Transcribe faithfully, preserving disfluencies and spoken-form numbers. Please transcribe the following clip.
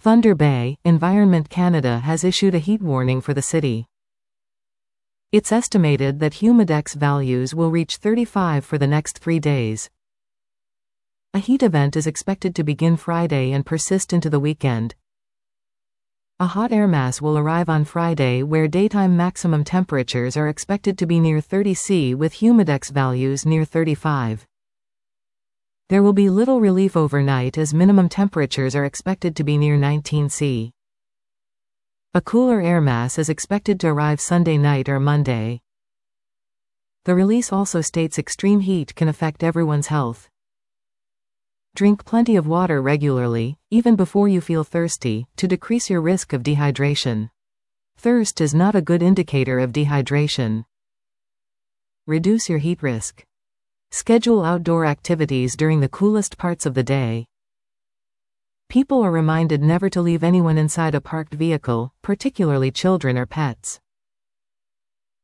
Thunder Bay, Environment Canada has issued a heat warning for the city. It's estimated that humidex values will reach thirty-five for the next three days. A heat event is expected to begin Friday and persist into the weekend. A hot air mass will arrive on Friday where daytime maximum temperatures are expected to be near thirty Celsius with humidex values near thirty-five. There will be little relief overnight as minimum temperatures are expected to be near nineteen Celsius. A cooler air mass is expected to arrive Sunday night or Monday. The release also states extreme heat can affect everyone's health. Drink plenty of water regularly, even before you feel thirsty, to decrease your risk of dehydration. Thirst is not a good indicator of dehydration. Reduce your heat risk. Schedule outdoor activities during the coolest parts of the day. People are reminded never to leave anyone inside a parked vehicle, particularly children or pets.